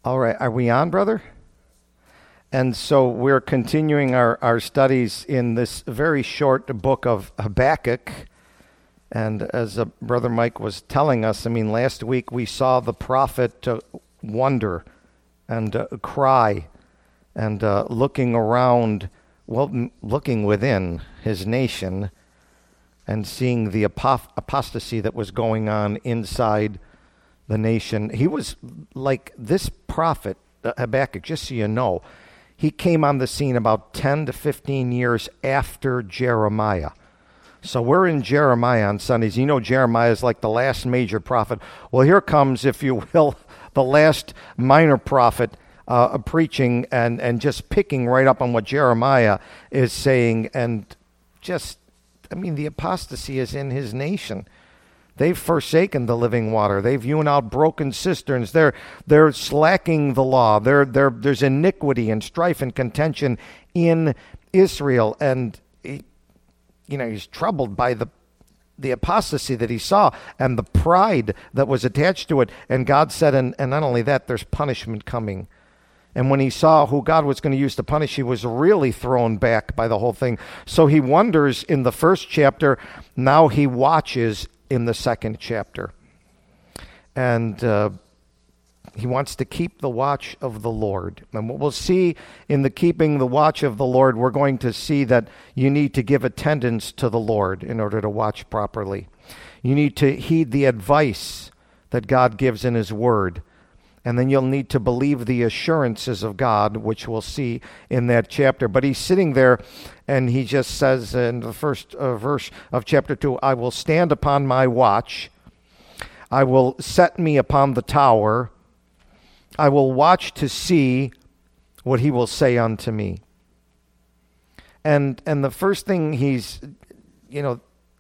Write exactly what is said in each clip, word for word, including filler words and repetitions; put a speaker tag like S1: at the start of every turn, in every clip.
S1: All right, are we on, brother? And so we're continuing our, our studies in this very short book of Habakkuk. And as uh, Brother Mike was telling us, I mean, last week we saw the prophet uh, wonder and uh, cry and uh, looking around, well, m- looking within his nation and seeing the apoth- apostasy that was going on inside the nation. He was like this prophet, uh, Habakkuk, just so you know, he came on the scene about ten to fifteen years after Jeremiah. So we're in Jeremiah on Sundays. You know Jeremiah is like the last major prophet. Well, here comes, if you will, the last minor prophet uh, preaching and, and just picking right up on what Jeremiah is saying. And just, I mean, the apostasy is in his nation. They've forsaken the living water. They've hewn out broken cisterns. They're they're slacking the law. They're, they're, there's iniquity and strife and contention in Israel. And, he, you know, he's troubled by the the apostasy that he saw and the pride that was attached to it. And God said, and, and not only that, there's punishment coming. And when he saw who God was going to use to punish, he was really thrown back by the whole thing. So he wonders in the first chapter. Now he watches in the second chapter. And uh, he wants to keep the watch of the Lord. And what we'll see in the keeping the watch of the Lord, we're going to see that you need to give attendance to the Lord in order to watch properly. You need to heed the advice that God gives in his word. And then you'll need to believe the assurances of God, which we'll see in that chapter. But he's sitting there, and he just says in the first uh, verse of chapter two, I will stand upon my watch. I will set me upon the tower. I will watch to see what he will say unto me. And and the first thing he's, you know,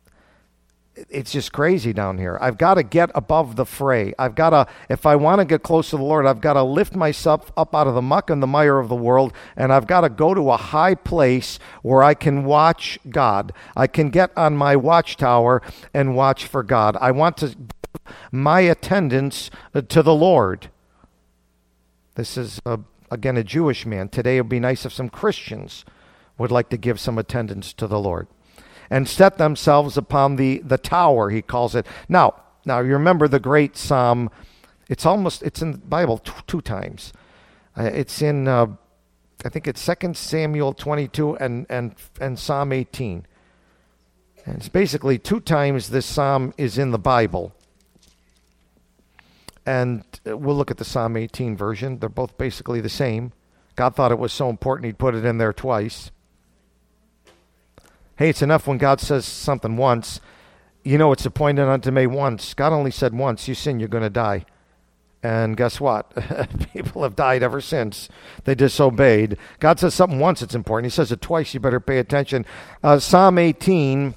S1: it's just crazy down here. I've got to get above the fray. I've got to, if I want to get close to the Lord, I've got to lift myself up out of the muck and the mire of the world, and I've got to go to a high place where I can watch God. I can get on my watchtower and watch for God. I want to give my attendance to the Lord. This is, a, again, a Jewish man. Today it would be nice if some Christians would like to give some attendance to the Lord. And set themselves upon the, the tower, he calls it. Now, now you remember the great psalm. It's almost, it's in the Bible t- two times. Uh, it's in, uh, I think it's Second Samuel twenty-two and, and, and Psalm eighteen. And it's basically two times this psalm is in the Bible. And we'll look at the Psalm eighteen version. They're both basically the same. God thought it was so important he'd put it in there twice. Hey, it's enough when God says something once. You know it's appointed unto me once. God only said once, you sin, you're going to die. And guess what? People have died ever since they disobeyed. God says something once, it's important. He says it twice, you better pay attention. Uh, Psalm eighteen,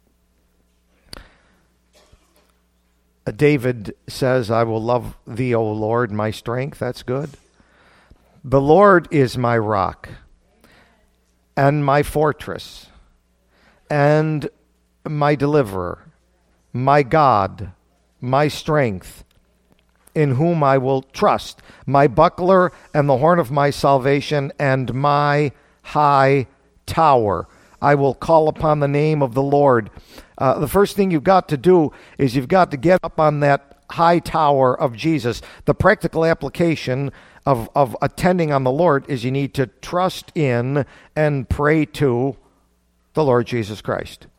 S1: uh, David says, I will love thee, O Lord, my strength. That's good. The Lord is my rock and my fortress, and my deliverer, my God, my strength, in whom I will trust, my buckler and the horn of my salvation, and my high tower. I will call upon the name of the Lord. Uh, the first thing you've got to do is you've got to get up on that high tower of Jesus. The practical application of, of attending on the Lord is you need to trust in and pray to the Lord Jesus Christ.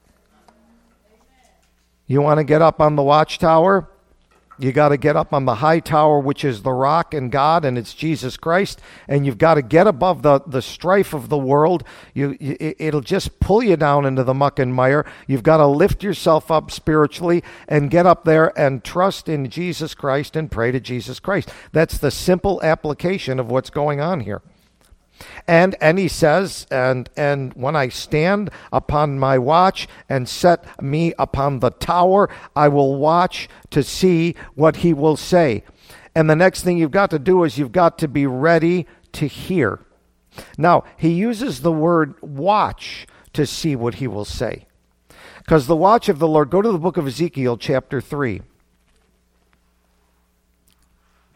S1: You want to get up on the watchtower? You got to get up on the high tower, which is the rock and God, and it's Jesus Christ. And you've got to get above the, the strife of the world. You, you, it'll just pull you down into the muck and mire. You've got to lift yourself up spiritually and get up there and trust in Jesus Christ and pray to Jesus Christ. That's the simple application of what's going on here. And and he says, and and when I stand upon my watch and set me upon the tower, I will watch to see what he will say. And the next thing you've got to do is you've got to be ready to hear. Now, he uses the word watch to see what he will say. Because the watch of the Lord, go to the book of Ezekiel chapter three.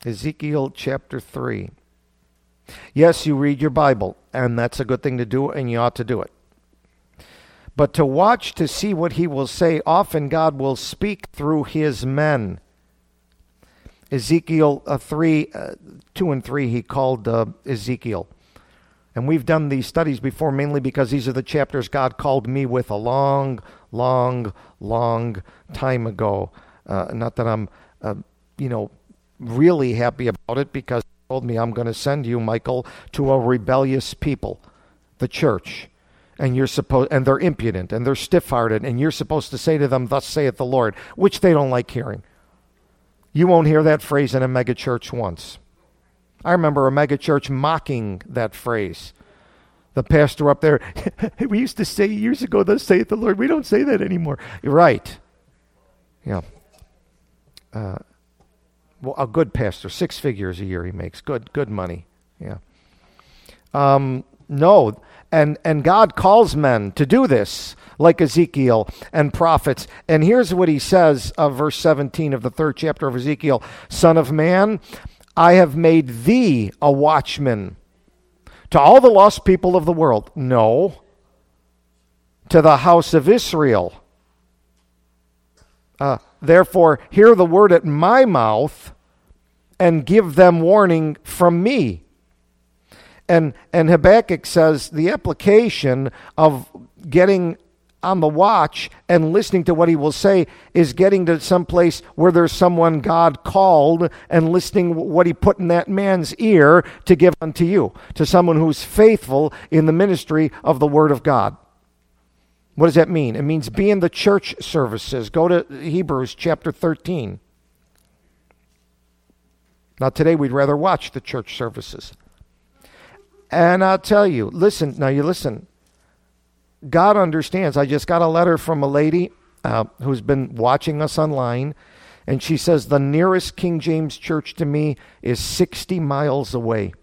S1: Ezekiel chapter three. Yes, you read your Bible, and that's a good thing to do, and you ought to do it. But to watch to see what he will say, often God will speak through his men. Ezekiel uh, three, uh, two and three, he called uh, Ezekiel. And we've done these studies before mainly because these are the chapters God called me with a long, long, long time ago. Uh, not that I'm, uh, you know, really happy about it, because he told me, I'm going to send you, Michael, to a rebellious people, the church. And you're supposed, and they're impudent and they're stiff-hearted, and you're supposed to say to them, "Thus saith the Lord," which they don't like hearing. You won't hear that phrase in a megachurch once. I remember a megachurch mocking that phrase. The pastor up there, "We used to say years ago, 'Thus saith the Lord.' We don't say that anymore." You're right. Yeah. Uh, well, a good pastor, six figures a year he makes. Good, good money. Yeah. Um, no. And and God calls men to do this, like Ezekiel and prophets. And here's what he says of verse seventeen of the third chapter of Ezekiel. "Son of man, I have made thee a watchman to all the lost people of the world." No. To the house of Israel. Uh, Therefore, hear the word at my mouth and give them warning from me. And and Habakkuk says the application of getting on the watch and listening to what he will say is getting to some place where there's someone God called and listening what he put in that man's ear to give unto you, to someone who's faithful in the ministry of the Word of God. What does that mean? It means be in the church services. Go to Hebrews chapter thirteen. Now today we'd rather watch the church services. And I'll tell you, listen, now you listen. God understands. I just got a letter from a lady uh, who's been watching us online, and she says the nearest King James church to me is sixty miles away.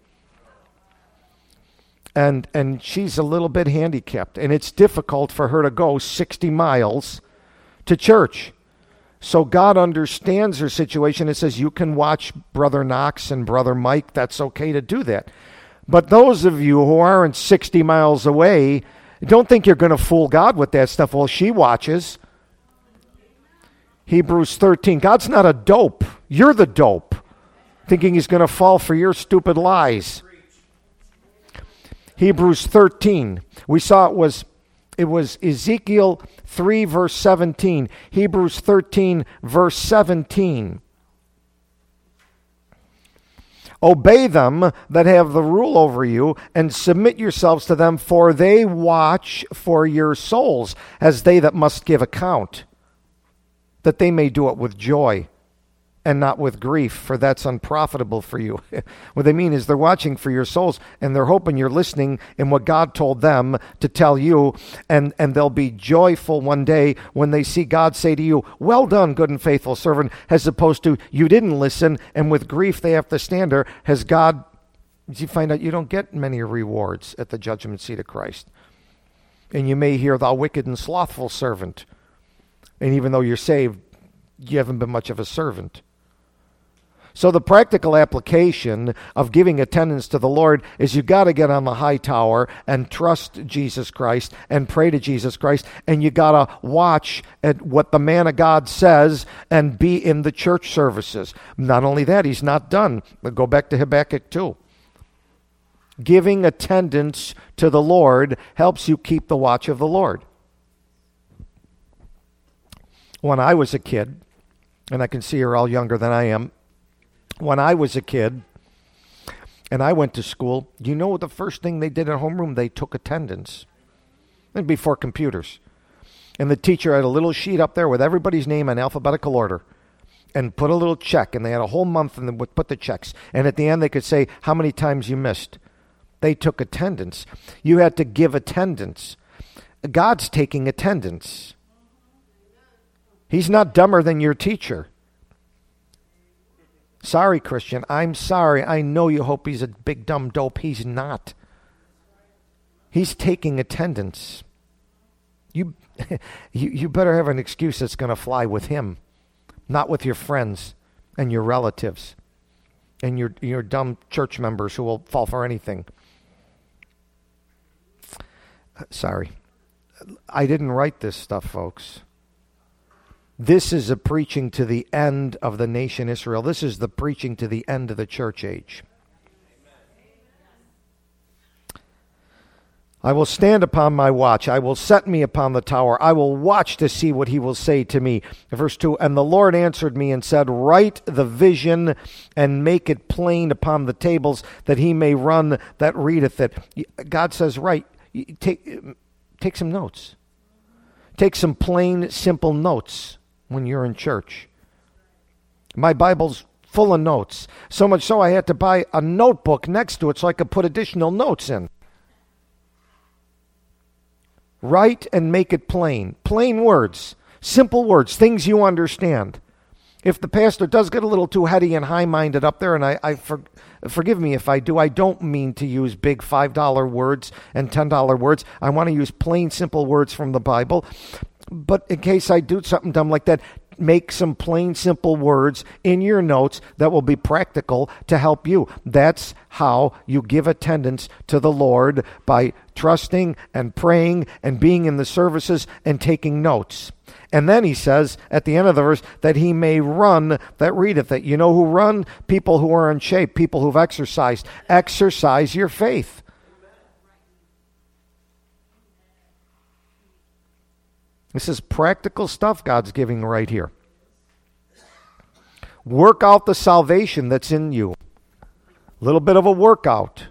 S1: And and she's a little bit handicapped, and it's difficult for her to go sixty miles to church. So God understands her situation and says, you can watch Brother Knox and Brother Mike. That's okay to do that. But those of you who aren't sixty miles away, don't think you're going to fool God with that stuff. Well, she watches. Hebrews thirteen. God's not a dope. You're the dope, thinking he's going to fall for your stupid lies. Hebrews thirteen. We saw it was it was Ezekiel three verse seventeen. Hebrews thirteen verse seventeen. Obey them that have the rule over you, and submit yourselves to them, for they watch for your souls, as they that must give account, that they may do it with joy and not with grief, for that's unprofitable for you. What they mean is they're watching for your souls, and they're hoping you're listening in what God told them to tell you, and, and they'll be joyful one day when they see God say to you, "Well done, good and faithful servant," as opposed to, "You didn't listen," and with grief they have to stand there. Has God, you find out you don't get many rewards at the judgment seat of Christ. And you may hear, "Thou wicked and slothful servant." And even though you're saved, you haven't been much of a servant. So the practical application of giving attendance to the Lord is you got to get on the high tower and trust Jesus Christ and pray to Jesus Christ, and you got to watch at what the man of God says and be in the church services. Not only that, he's not done. But go back to Habakkuk two. Giving attendance to the Lord helps you keep the watch of the Lord. When I was a kid, and I can see you're all younger than I am, when I was a kid and I went to school, you know the first thing they did in homeroom? They took attendance. And before computers. And the teacher had a little sheet up there with everybody's name in alphabetical order and put a little check. And they had a whole month and they would put the checks. And at the end they could say how many times you missed. They took attendance. You had to give attendance. God's taking attendance. He's not dumber than your teacher. Sorry, Christian. I'm sorry. I know you hope he's a big dumb dope. He's not. He's taking attendance. You, you, you better have an excuse that's going to fly with him, not with your friends and your relatives. and your your dumb church members who will fall for anything. Sorry. I didn't write this stuff, folks. This is a preaching to the end of the nation Israel. This is the preaching to the end of the church age. I will stand upon my watch. I will set me upon the tower. I will watch to see what he will say to me. Verse two, and the Lord answered me and said, write the vision and make it plain upon the tables, that he may run that readeth it. God says, write. Take, take some notes. Take some plain, simple notes when you're in church. My Bible's full of notes. So much so I had to buy a notebook next to it so I could put additional notes in. Write and make it plain. Plain words. Simple words. Things you understand. If the pastor does get a little too heady and high-minded up there, and I, I for, forgive me if I do, I don't mean to use big five dollar words and ten dollar words. I want to use plain, simple words from the Bible. But in case I do something dumb like that, make some plain, simple words in your notes that will be practical to help you. That's how you give attendance to the Lord, by trusting and praying and being in the services and taking notes. And then he says at the end of the verse that he may run that readeth it. You know who run? People who are in shape, people who've exercised. Exercise your faith. This is practical stuff God's giving right here. Work out the salvation that's in you. A little bit of a workout.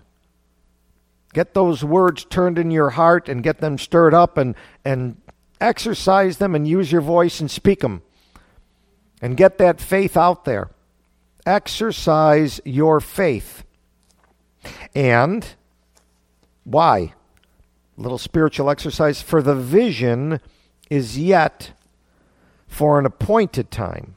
S1: Get those words turned in your heart and get them stirred up, and, and exercise them and use your voice and speak them. And get that faith out there. Exercise your faith. And why? A little spiritual exercise. For the vision is yet for an appointed time.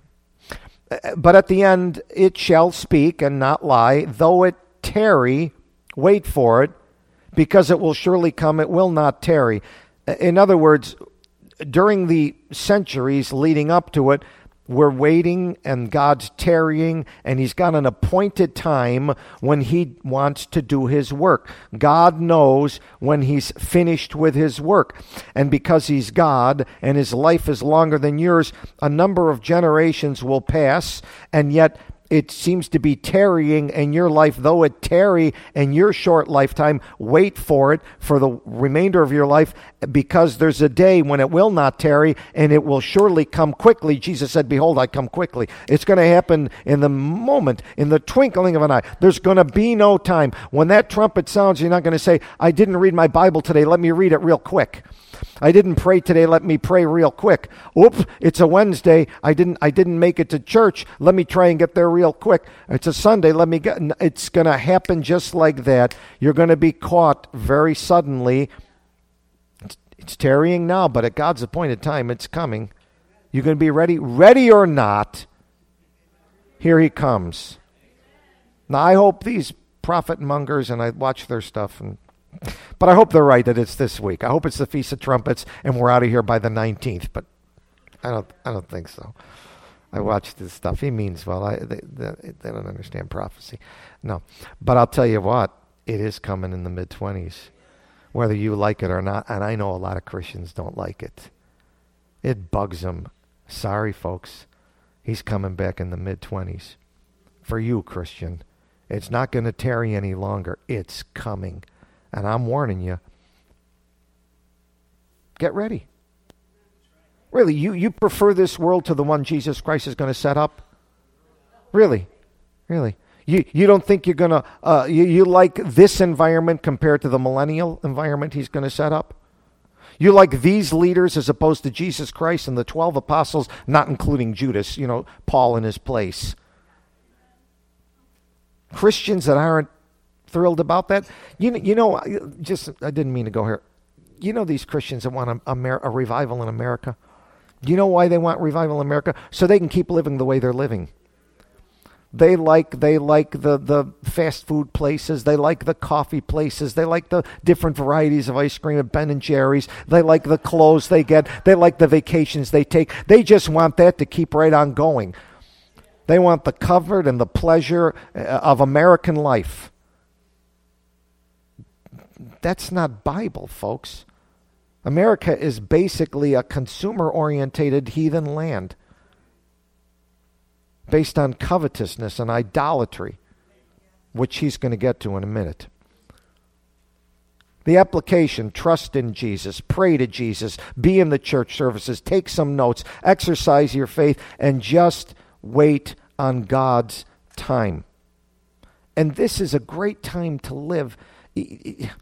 S1: But at the end it shall speak and not lie. Though it tarry, wait for it, because it will surely come, it will not tarry. In other words, during the centuries leading up to it, we're waiting and God's tarrying, and he's got an appointed time when he wants to do his work. God knows when he's finished with his work. And because he's God and his life is longer than yours, a number of generations will pass, and yet it seems to be tarrying in your life. Though it tarry in your short lifetime, wait for it for the remainder of your life, because there's a day when it will not tarry, and it will surely come quickly. Jesus said, behold, I come quickly. It's going to happen in the moment, in the twinkling of an eye. There's going to be no time. When that trumpet sounds, you're not going to say, I didn't read my Bible today, let me read it real quick. I didn't pray today, let me pray real quick. Oops, it's a Wednesday, I didn't I didn't make it to church, let me try and get there real quick. It's a Sunday, let me get... It's going to happen just like that. You're going to be caught very suddenly. It's, it's tarrying now, but at God's appointed time, it's coming. You're going to be ready, ready or not. Here he comes. Now, I hope these prophet mongers, and I watch their stuff, and but I hope they're right that it's this week. I hope it's the Feast of Trumpets and we're out of here by the nineteenth. But I don't. I don't think so. I watch this stuff. He means well. I, they, they, they don't understand prophecy. No, but I'll tell you what. It is coming in the mid twenties, whether you like it or not. And I know a lot of Christians don't like it. It bugs them. Sorry, folks. He's coming back in the mid twenties. For you, Christian, it's not going to tarry any longer. It's coming. And I'm warning you, get ready. Really, you, you prefer this world to the one Jesus Christ is going to set up? Really? Really? You you don't think you're going to, uh, you, you like this environment compared to the millennial environment he's going to set up? You like these leaders as opposed to Jesus Christ and the twelve apostles, not including Judas, you know, Paul in his place. Christians that aren't thrilled about that. You know, you know, just, I didn't mean to go here. You know these Christians that want a, a, a revival in America? Do you know why they want revival in America? So they can keep living the way they're living. They like they like the, the fast food places. They like the coffee places. They like the different varieties of ice cream at Ben and Jerry's. They like the clothes they get. They like the vacations they take. They just want that to keep right on going. They want the comfort and the pleasure of American life. That's not Bible, folks. America is basically a consumer-orientated heathen land based on covetousness and idolatry, which he's going to get to in a minute. The application: trust in Jesus, pray to Jesus, be in the church services, take some notes, exercise your faith, and just wait on God's time. And this is a great time to live. If,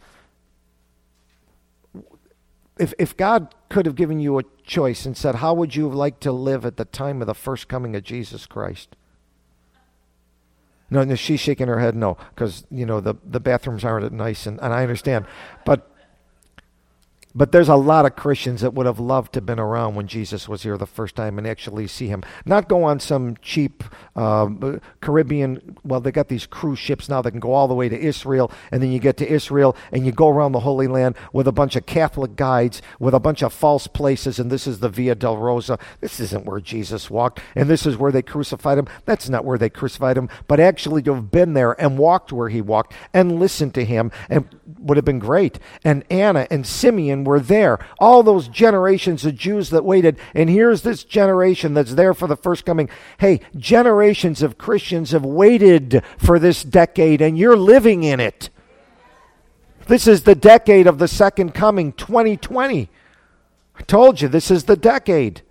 S1: if God could have given you a choice and said, how would you like to live at the time of the first coming of Jesus Christ? No, no, she's shaking her head no, because, you know, the, the bathrooms aren't nice, and, and I understand. But But there's a lot of Christians that would have loved to have been around when Jesus was here the first time and actually see him. Not go on some cheap uh, Caribbean, well, they got these cruise ships now that can go all the way to Israel, and then you get to Israel and you go around the Holy Land with a bunch of Catholic guides, with a bunch of false places, and this is the Via Dolorosa. This isn't where Jesus walked, and this is where they crucified him. That's not where they crucified him, but actually to have been there and walked where he walked and listened to him and would have been great. And Anna and Simeon were there. All those generations of Jews that waited. And here's this generation that's there for the first coming. Hey, generations of Christians have waited for this decade, and you're living in it. This is the decade of the second coming, twenty twenty. I told you, this is the decade.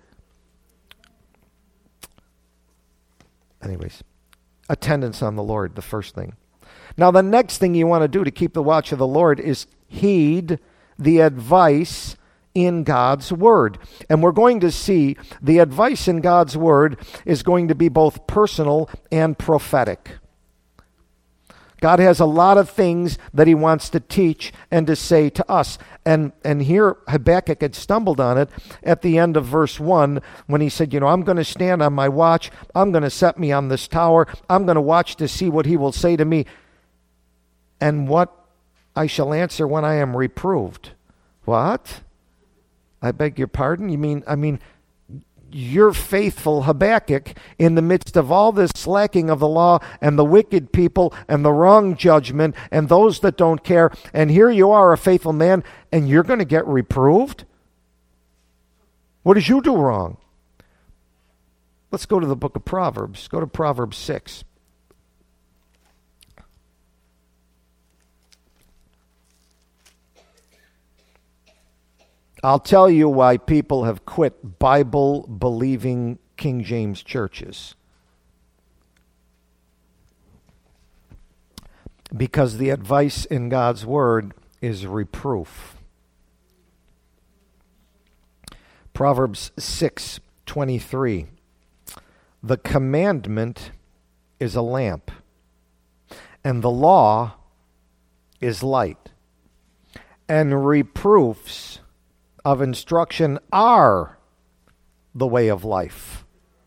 S1: Anyways, attendance on the Lord, the first thing. Now, the next thing you want to do to keep the watch of the Lord is heed the advice in God's Word. And we're going to see the advice in God's Word is going to be both personal and prophetic. God has a lot of things that he wants to teach and to say to us. And and here Habakkuk had stumbled on it at the end of verse one when he said, you know, I'm going to stand on my watch. I'm going to set me on this tower. I'm going to watch to see what he will say to me and what I shall answer when I am reproved. What? I beg your pardon? You mean, I mean, you're faithful Habakkuk in the midst of all this slacking of the law and the wicked people and the wrong judgment and those that don't care. And here you are, a faithful man, and you're going to get reproved? What did you do wrong? Let's go to the book of Proverbs. Go to Proverbs six. I'll tell you why people have quit Bible-believing King James churches. Because the advice in God's Word is reproof. Proverbs six twenty-three. The commandment is a lamp, and the law is light, and reproofs of instruction are the way of life.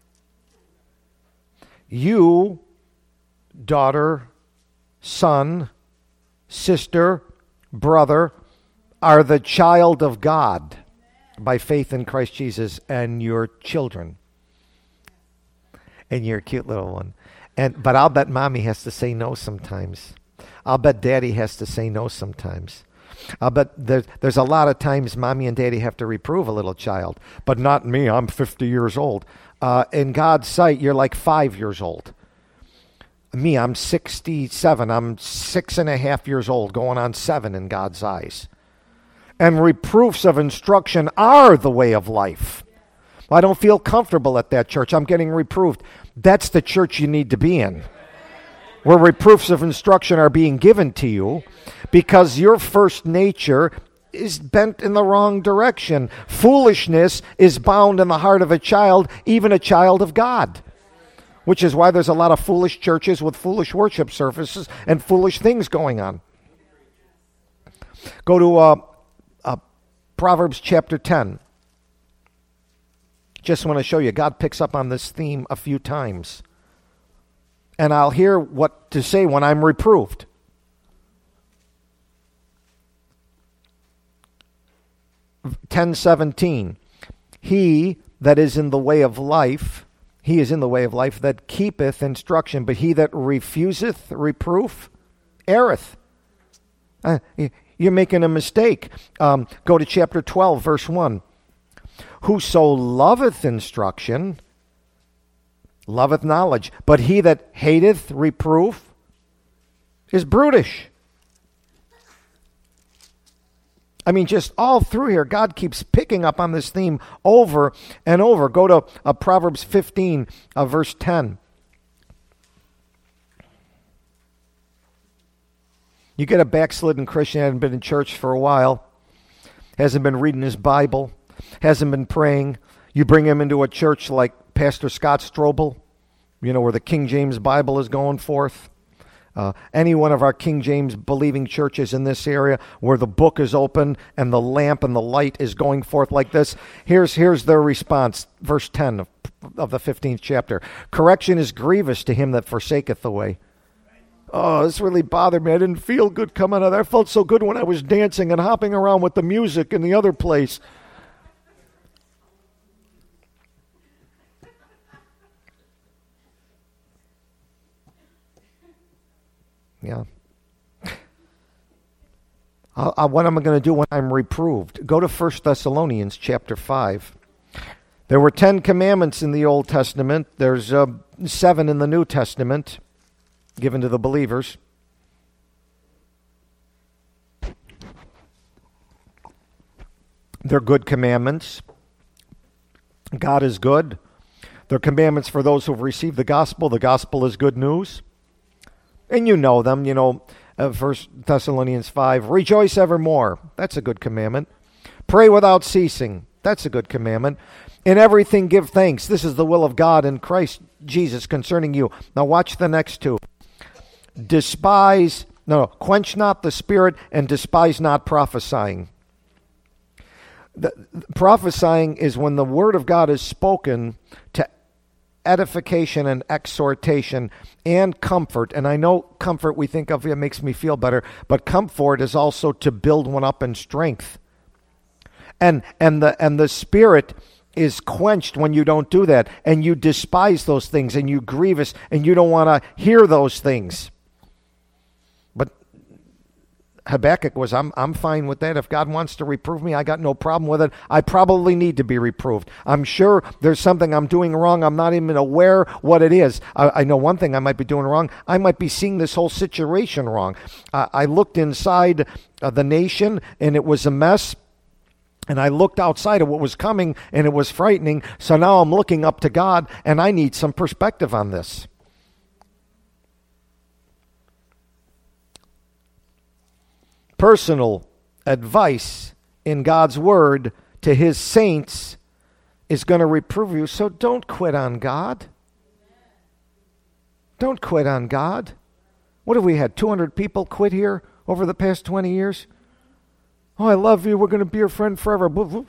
S1: You, daughter, son, sister, brother, are the child of God by faith in Christ Jesus, and your children. And you're a cute little one. And but I'll bet mommy has to say no sometimes. I'll bet daddy has to say no sometimes. Uh, but there's, there's a lot of times mommy and daddy have to reprove a little child. But not me, I'm fifty years old. Uh, in God's sight, you're like five years old. Me, I'm sixty-seven. I'm six and a half years old, going on seven in God's eyes. And reproofs of instruction are the way of life. Well, I don't feel comfortable at that church. I'm getting reproved. That's the church you need to be in, where reproofs of instruction are being given to you because your first nature is bent in the wrong direction. Foolishness is bound in the heart of a child, even a child of God, which is why there's a lot of foolish churches with foolish worship services and foolish things going on. Go to uh, uh, Proverbs chapter ten. Just want to show you, God picks up on this theme a few times. And I'll hear what to say when I'm reproved. ten seventeen. He that is in the way of life he is in the way of life that keepeth instruction, but he that refuseth reproof erreth. Uh, you're making a mistake. Um, go to chapter twelve, verse one. Whoso loveth instruction, loveth knowledge, but he that hateth reproof is brutish. I mean, just all through here, God keeps picking up on this theme over and over. Go to uh, Proverbs fifteen, uh, verse ten. You get a backslidden Christian, hasn't been in church for a while, hasn't been reading his Bible, hasn't been praying. You bring him into a church like Pastor Scott Strobel, you know, where the King James Bible is going forth. Uh, any one of our King James believing churches in this area where the book is open and the lamp and the light is going forth like this. Here's here's their response, verse ten of, of the fifteenth chapter. Correction is grievous to him that forsaketh the way. Oh, this really bothered me. I didn't feel good coming out of there. I felt so good when I was dancing and hopping around with the music in the other place. Yeah. I, I, what am I going to do when I'm reproved? Go to First Thessalonians chapter five. There were ten commandments in the Old Testament. There's uh, seven in the New Testament given to the believers. They're good commandments. God is good. They're commandments for those who've received the gospel. The gospel is good news. And you know them, you know, uh, First Thessalonians five, rejoice evermore. That's a good commandment. Pray without ceasing. That's a good commandment. In everything give thanks. This is the will of God in Christ Jesus concerning you. Now watch the next two. Despise, no, no, quench not the spirit and despise not prophesying. The, prophesying is when the word of God is spoken to edification and exhortation and comfort. And I know comfort we think of, it makes me feel better, but comfort is also to build one up in strength. And and the and the spirit is quenched when you don't do that, and you despise those things, and you grievous, and you don't want to hear those things. But Habakkuk was, I'm I'm fine with that. If God wants to reprove me, I got no problem with it. I probably need to be reproved. I'm sure there's something I'm doing wrong. I'm not even aware what it is. I, I know one thing I might be doing wrong. I might be seeing this whole situation wrong. Uh, I looked inside uh, the nation, and it was a mess. And I looked outside of what was coming, and it was frightening. So now I'm looking up to God, and I need some perspective on this. Personal advice in God's word to his saints is going to reprove you. So don't quit on God. Don't quit on God. What have we had? two hundred people quit here over the past twenty years? Oh, I love you. We're going to be your friend forever.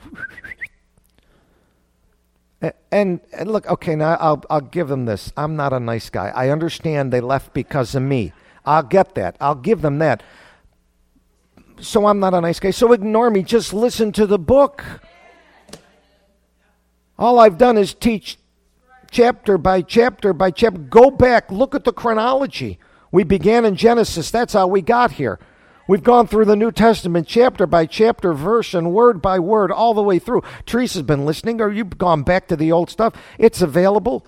S1: And, and look, okay, now I'll, I'll give them this. I'm not a nice guy. I understand they left because of me. I'll get that. I'll give them that. So I'm not a nice guy. So ignore me. Just listen to the book. All I've done is teach chapter by chapter by chapter. Go back. Look at the chronology. We began in Genesis. That's how we got here. We've gone through the New Testament chapter by chapter, verse and word by word, all the way through. Teresa's been listening, or you've gone back to the old stuff. It's available.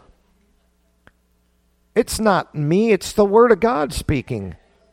S1: It's not me. It's the Word of God speaking.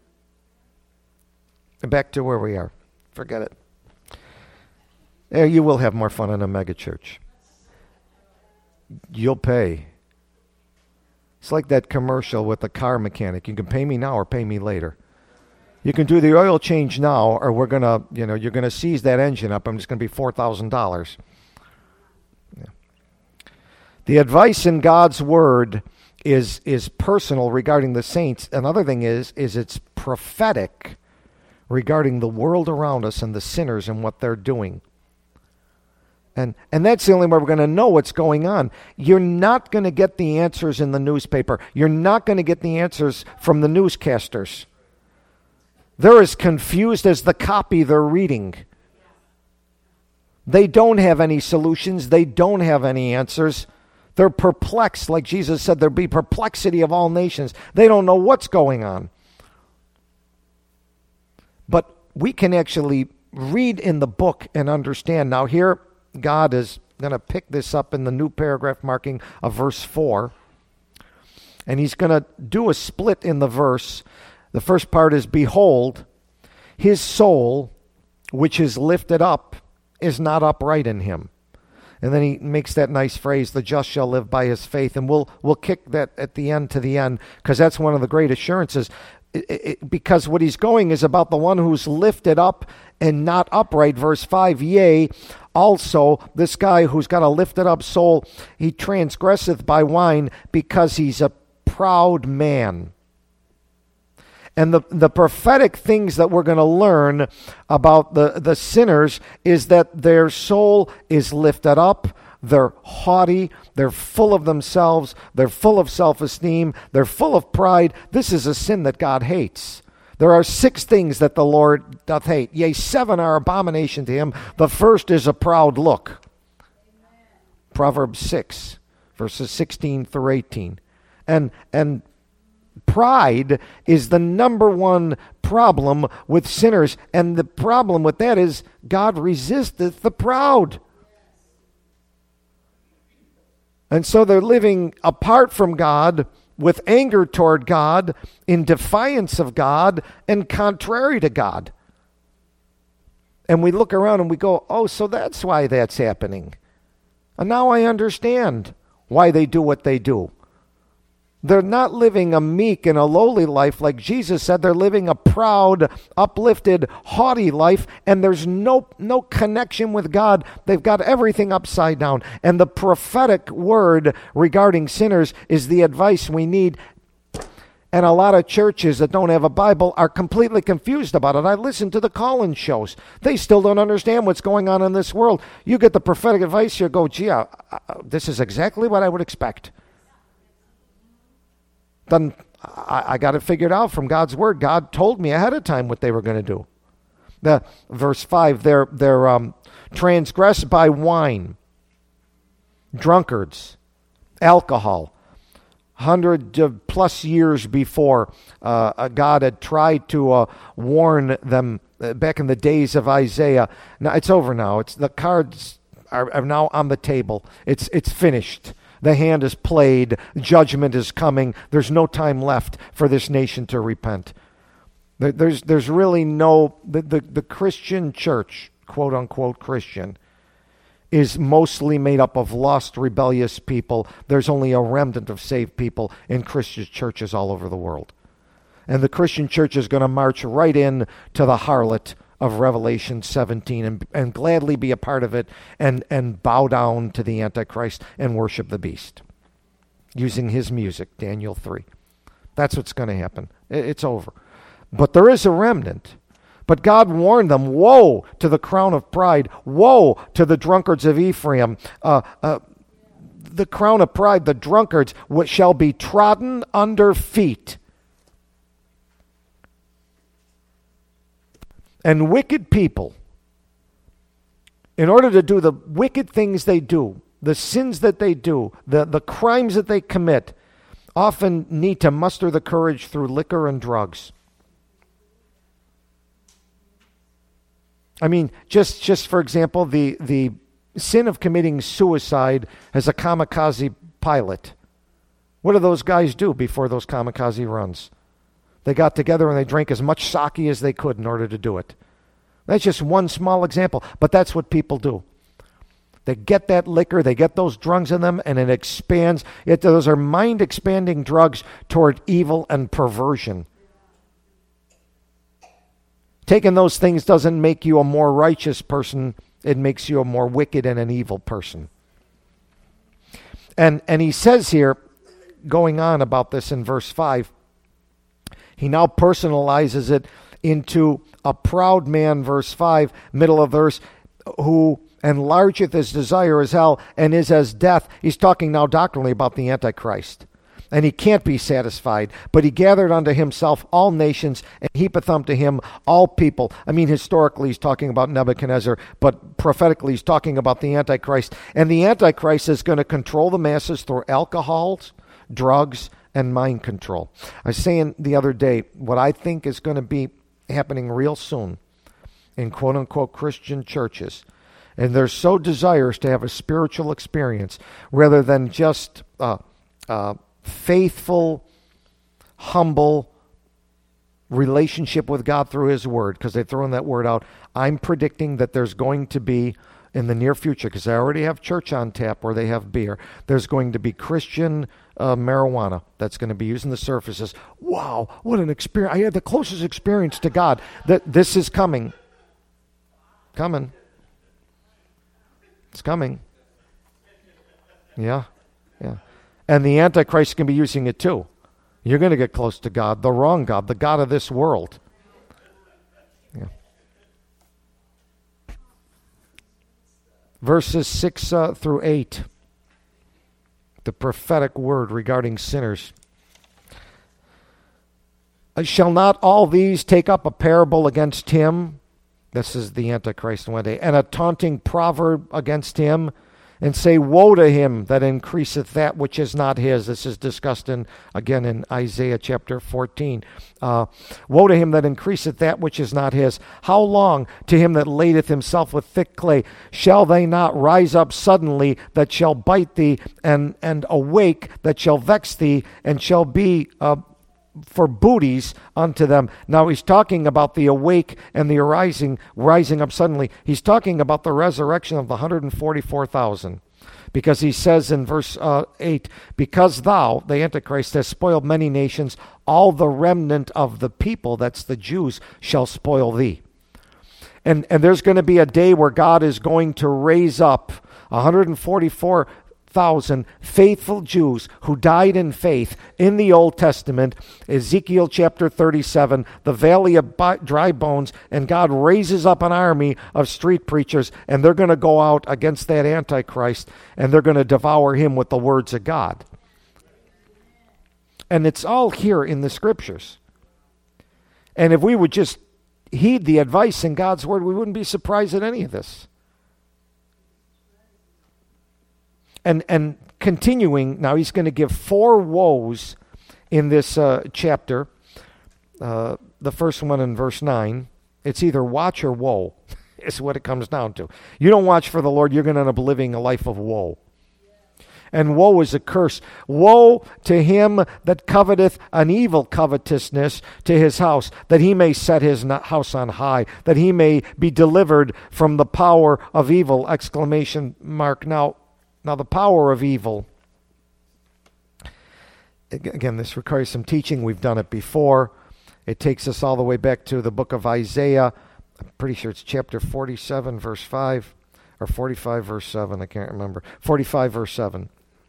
S1: Back to where we are. Forget it. Yeah, you will have more fun in a megachurch. You'll pay. It's like that commercial with the car mechanic. You can pay me now or pay me later. You can do the oil change now, or we're gonna, you know, you're gonna seize that engine up. I'm just gonna be four thousand dollars. Yeah. The advice in God's word is is personal regarding the saints. Another thing is is it's prophetic regarding the world around us and the sinners and what they're doing. And and that's the only way we're going to know what's going on. You're not going to get the answers in the newspaper. You're not going to get the answers from the newscasters. They're as confused as the copy they're reading. They don't have any solutions. They don't have any answers. They're perplexed, like Jesus said, there'll be perplexity of all nations. They don't know what's going on. But we can actually read in the book and understand. Now here, God is going to pick this up in the new paragraph marking of verse four. And he's going to do a split in the verse. The first part is, behold, his soul, which is lifted up, is not upright in him. And then he makes that nice phrase, the just shall live by his faith. And we'll we'll kick that at the end to the end, because that's one of the great assurances. It, it, because what he's going is about the one who's lifted up and not upright. Verse five, yea, also this guy who's got a lifted up soul, he transgresseth by wine, because he's a proud man. And the, the prophetic things that we're going to learn about the, the sinners is that their soul is lifted up, they're haughty, they're full of themselves, they're full of self-esteem, they're full of pride. This is a sin that God hates. There are six things that the Lord doth hate. Yea, seven are abomination to him. The first is a proud look. Amen. Proverbs six, verses sixteen through eighteen. And and pride is the number one problem with sinners. And the problem with that is God resisteth the proud. And so they're living apart from God, with anger toward God, in defiance of God, and contrary to God. And we look around and we go, oh, so that's why that's happening. And now I understand why they do what they do. They're not living a meek and a lowly life like Jesus said. They're living a proud, uplifted, haughty life, and there's no no connection with God. They've got everything upside down. And the prophetic word regarding sinners is the advice we need. And a lot of churches that don't have a Bible are completely confused about it. I listen to the call-in shows. They still don't understand what's going on in this world. You get the prophetic advice, you go, gee, I, I, this is exactly what I would expect. Then I, I got it figured out from God's word. God told me ahead of time what they were going to do. The verse five, they're they're um, transgressed by wine, drunkards, alcohol. Hundred plus years before, uh, God had tried to uh, warn them uh, back in the days of Isaiah. Now it's over. Now it's the cards are, are now on the table. It's it's finished. The hand is played. Judgment is coming. There's no time left for this nation to repent. There, there's there's really no, the, the, the Christian church, quote unquote Christian, is mostly made up of lost, rebellious people. There's only a remnant of saved people in Christian churches all over the world. And the Christian church is going to march right in to the harlot of Revelation seventeen and, and gladly be a part of it and, and bow down to the Antichrist and worship the beast using his music, Daniel three. That's what's going to happen. It's over. But there is a remnant. But God warned them, woe to the crown of pride, woe to the drunkards of Ephraim. Uh, uh, the crown of pride, the drunkards, which shall be trodden under feet. And wicked people, in order to do the wicked things they do, the sins that they do, the, the crimes that they commit, often need to muster the courage through liquor and drugs. I mean, just, just for example, the, the sin of committing suicide as a kamikaze pilot. What do those guys do before those kamikaze runs? They got together and they drank as much sake as they could in order to do it. That's just one small example, but that's what people do. They get that liquor, they get those drugs in them, and it expands. It, those are mind-expanding drugs toward evil and perversion. Taking those things doesn't make you a more righteous person. It makes you a more wicked and an evil person. And, and he says here, going on about this in verse five, he now personalizes it into a proud man, verse five, middle of verse, who enlargeth his desire as hell and is as death. He's talking now doctrinally about the Antichrist. and he can't be satisfied. But he gathered unto himself all nations, and heapeth unto him all people. I mean, historically he's talking about Nebuchadnezzar, but prophetically he's talking about the Antichrist. And the Antichrist is going to control the masses through alcohols, drugs, and mind control. I was saying the other day, what I think is going to be happening real soon in quote-unquote Christian churches, and they're so desirous to have a spiritual experience rather than just uh, uh, faithful, humble relationship with God through his word, because they've thrown that word out. I'm predicting that there's going to be, in the near future, because I already have church on tap where they have beer, there's going to be Christian uh, marijuana that's going to be using the surfaces. Wow, what an experience. I had the closest experience to God. That this is coming. Coming. It's coming. Yeah, yeah. And the Antichrist can be using it too. You're going to get close to God, the wrong God, the God of this world. Yeah. Verses six uh, through eight. The prophetic word regarding sinners. Shall not all these take up a parable against him? This is the Antichrist one day. And a taunting proverb against him, and say, woe to him that increaseth that which is not his. This is discussed in, again, in Isaiah chapter fourteen. Uh, woe to him that increaseth that which is not his. How long to him that ladeth himself with thick clay? Shall they not rise up suddenly that shall bite thee, and, and awake that shall vex thee, and shall be uh, for booties unto them? Now he's talking about the awake and the arising, rising up suddenly. He's talking about the resurrection of the one hundred forty-four thousand. Because he says in verse uh, eight, because thou, the Antichrist, has spoiled many nations, all the remnant of the people, that's the Jews, shall spoil thee. And, and there's going to be a day where God is going to raise up one hundred forty-four thousand faithful Jews who died in faith in the Old Testament. Ezekiel chapter thirty-seven, the valley of dry bones, and God raises up an army of street preachers, and they're going to go out against that Antichrist, and they're going to devour him with the words of God. And it's all here in the scriptures. And if we would just heed the advice in God's word, we wouldn't be surprised at any of this. And and continuing, now he's going to give four woes in this uh, chapter. Uh, the first one in verse nine. It's either watch or woe is what it comes down to. You don't watch for the Lord, you're going to end up living a life of woe. And woe is a curse. Woe to him that coveteth an evil covetousness to his house, that he may set his house on high, that he may be delivered from the power of evil! Exclamation mark. Now, Now, the power of evil, again, this requires some teaching. We've done it before. It takes us all the way back to the book of Isaiah. I'm pretty sure it's chapter forty-seven, verse five, or forty-five, verse seven. I can't remember. forty-five, verse seven.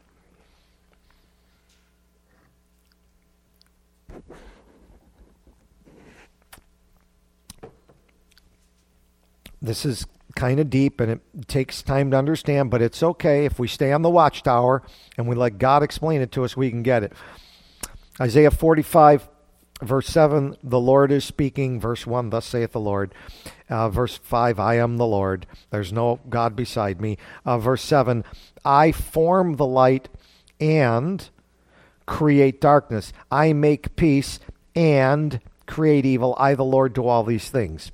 S1: This is kind of deep, and it takes time to understand, but it's okay. If we stay on the watchtower and we let God explain it to us, we can get it. Isaiah forty-five, verse seven, the Lord is speaking. Verse one, thus saith the Lord. Uh, verse five, I am the Lord. There's no God beside me. Uh, verse seven, I form the light and create darkness. I make peace and create evil. I, the Lord, do all these things.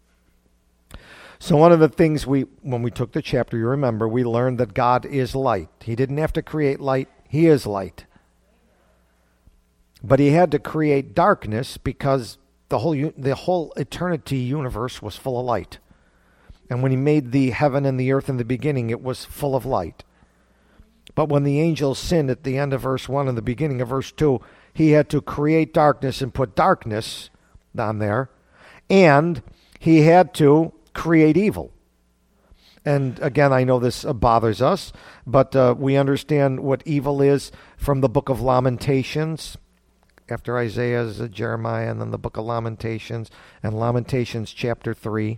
S1: So one of the things we, when we took the chapter, you remember, we learned that God is light. He didn't have to create light. He is light. But he had to create darkness because the whole the whole eternity universe was full of light. And when he made the heaven and the earth in the beginning, it was full of light. But when the angels sinned at the end of verse one and the beginning of verse two, he had to create darkness and put darkness on there. And he had to create evil. And again, I know this uh, bothers us, but uh, we understand what evil is from the book of Lamentations. After Isaiah is uh, Jeremiah, and then the book of Lamentations, and Lamentations chapter three.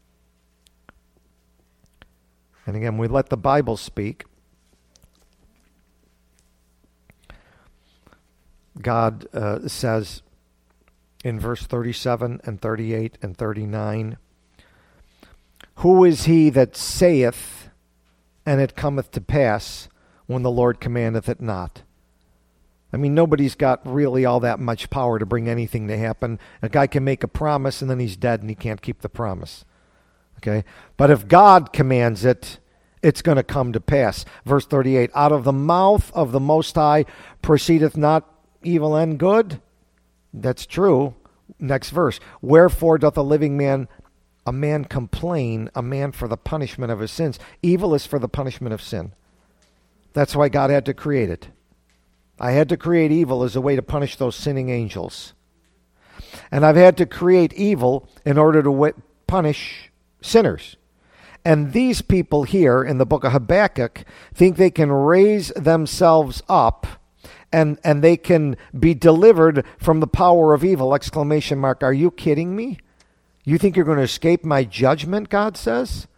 S1: And again, we let the Bible speak. God uh, says in verse thirty-seven and thirty-eight and thirty-nine, "Who is he that saith, and it cometh to pass, when the Lord commandeth it not?" I mean, nobody's got really all that much power to bring anything to happen. A guy can make a promise and then he's dead and he can't keep the promise. Okay? But if God commands it, it's going to come to pass. Verse thirty-eight, "Out of the mouth of the Most High proceedeth not evil and good?" That's true. Next verse, "Wherefore doth a living man, a man complain, a man for the punishment of his sins?" Evil is for the punishment of sin. That's why God had to create it. I had to create evil as a way to punish those sinning angels. And I've had to create evil in order to w- punish sinners. And these people here in the book of Habakkuk think they can raise themselves up and, and they can be delivered from the power of evil. Exclamation mark. Are you kidding me? You think you're going to escape my judgment, God says?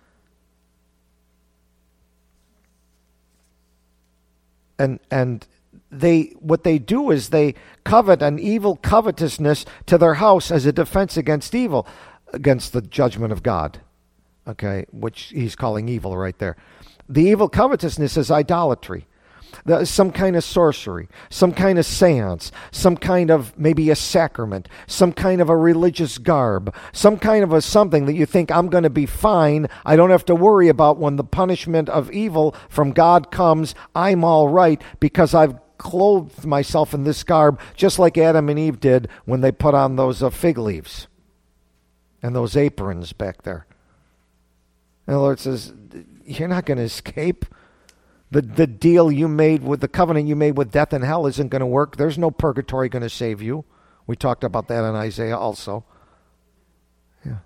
S1: And and they what they do is they covet an evil covetousness to their house as a defense against evil, against the judgment of God. Okay, which he's calling evil right there. The evil covetousness is idolatry. The, some kind of sorcery, some kind of seance, some kind of maybe a sacrament, some kind of a religious garb, some kind of a something that you think, I'm going to be fine. I don't have to worry about when the punishment of evil from God comes. I'm all right because I've clothed myself in this garb, just like Adam and Eve did when they put on those uh, fig leaves and those aprons back there. And the Lord says, you're not going to escape. The the deal you made with, the covenant you made with death and hell isn't going to work. There's no purgatory going to save you. We talked about that in Isaiah also. Yeah.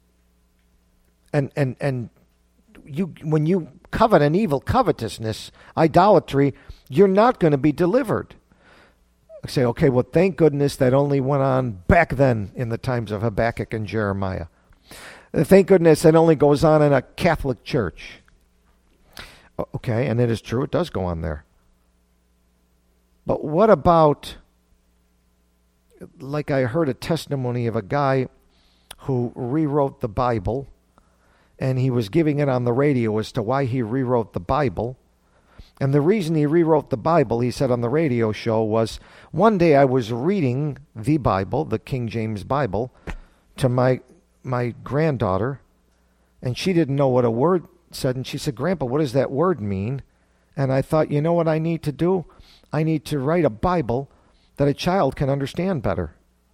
S1: And and and you when you covet an evil covetousness, idolatry, you're not going to be delivered. I say, okay, well, thank goodness that only went on back then in the times of Habakkuk and Jeremiah. Thank goodness that only goes on in a Catholic church. Okay, and it is true, it does go on there. But what about, like I heard a testimony of a guy who rewrote the Bible, and he was giving it on the radio as to why he rewrote the Bible. And the reason he rewrote the Bible, he said on the radio show, was one day I was reading the Bible, the King James Bible, to my my granddaughter, and she didn't know what a word said, and she said, "Grandpa, what does that word mean?" And I thought, you know what I need to do? I need to write a Bible that a child can understand better.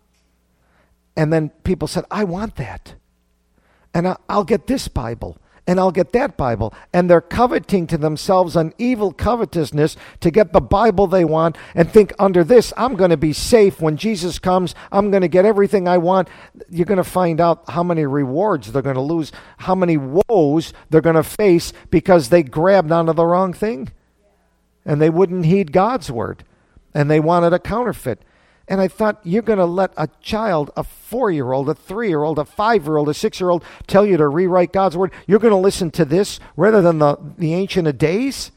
S1: And then people said, I want that. And I'll get this Bible, and I'll get that Bible. And they're coveting to themselves an evil covetousness to get the Bible they want and think, under this, I'm going to be safe. When Jesus comes, I'm going to get everything I want. You're going to find out how many rewards they're going to lose, how many woes they're going to face because they grabbed onto the wrong thing. And they wouldn't heed God's word. And they wanted a counterfeit. And I thought, you're going to let a child, a four-year-old, a three-year-old, a five-year-old, a six-year-old tell you to rewrite God's word? You're going to listen to this rather than the, the Ancient of Days?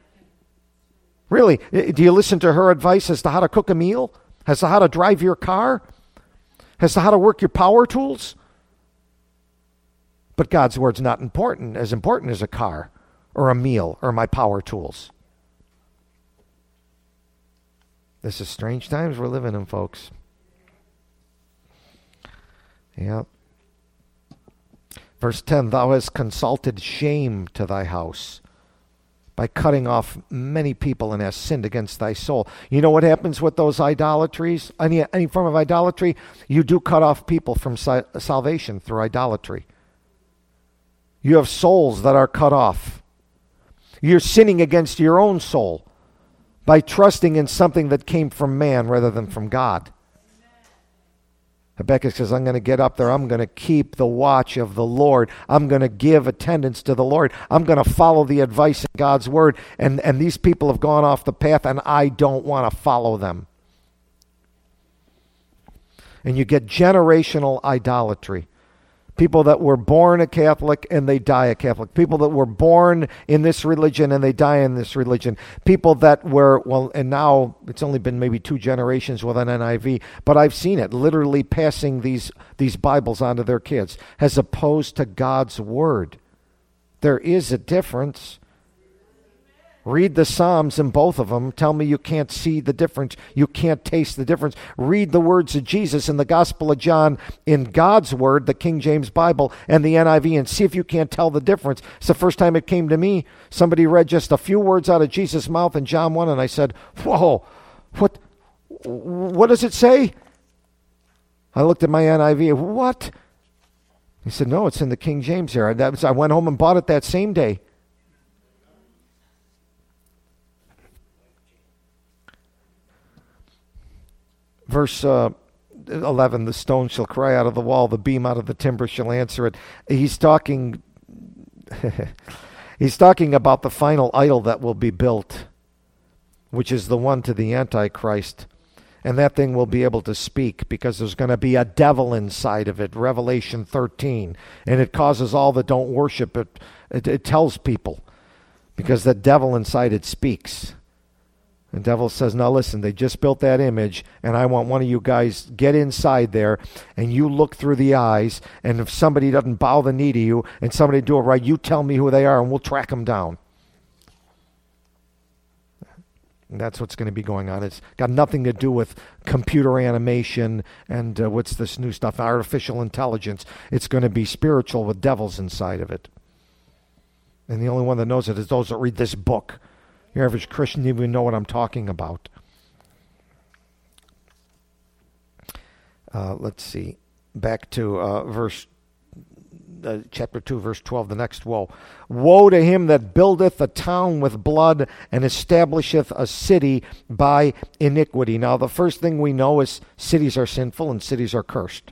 S1: Really? Do you listen to her advice as to how to cook a meal? As to how to drive your car? As to how to work your power tools? But God's word's not important, as important as a car or a meal or my power tools. This is strange times we're living in, folks. Yeah. Verse ten, thou hast consulted shame to thy house by cutting off many people and hast sinned against thy soul. You know what happens with those idolatries? Any, any form of idolatry? You do cut off people from si- salvation through idolatry. You have souls that are cut off. You're sinning against your own soul by trusting in something that came from man rather than from God. Habakkuk says, I'm going to get up there. I'm going to keep the watch of the Lord. I'm going to give attendance to the Lord. I'm going to follow the advice of God's word. And, and these people have gone off the path, and I don't want to follow them. And you get generational idolatry. People that were born a Catholic and they die a Catholic. People that were born in this religion and they die in this religion. People that were, well, and now it's only been maybe two generations with an N I V, but I've seen it literally passing these, these Bibles on to their kids as opposed to God's Word. There is a difference. Read the Psalms in both of them. Tell me you can't see the difference. You can't taste the difference. Read the words of Jesus in the Gospel of John in God's Word, the King James Bible, and the N I V, and see if you can't tell the difference. It's the first time it came to me. Somebody read just a few words out of Jesus' mouth in John one, and I said, whoa, what, what does it say? I looked at my N I V. What? He said, no, it's in the King James here. That was, I went home and bought it that same day. Verse uh, eleven, the stone shall cry out of the wall, the beam out of the timber shall answer it. He's talking, he's talking about the final idol that will be built, which is the one to the Antichrist. And that thing will be able to speak because there's going to be a devil inside of it, Revelation thirteen. And it causes all that don't worship it, it, it tells people, because the devil inside it speaks. The devil says, now listen, they just built that image, and I want one of you guys get inside there, and you look through the eyes, and if somebody doesn't bow the knee to you, and somebody do it right, you tell me who they are, and we'll track them down. And that's what's going to be going on. It's got nothing to do with computer animation and uh, what's this new stuff, artificial intelligence. It's going to be spiritual with devils inside of it. And the only one that knows it is those that read this book. Your average Christian doesn't even know what I'm talking about. Uh, let's see. Back to uh, verse, uh, chapter two, verse twelve, the next woe. Woe to him that buildeth a town with blood and establisheth a city by iniquity. Now, the first thing we know is cities are sinful and cities are cursed.